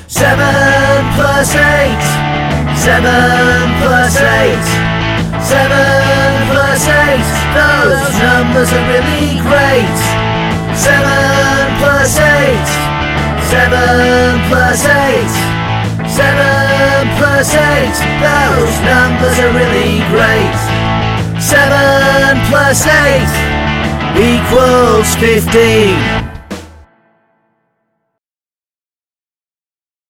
7 plus 8. 7 plus 8. 7 plus 8. Those numbers are really great. 7 plus 8. 7 plus 8. 7 plus 8. Those numbers are really great. 7 plus 8 equals 15.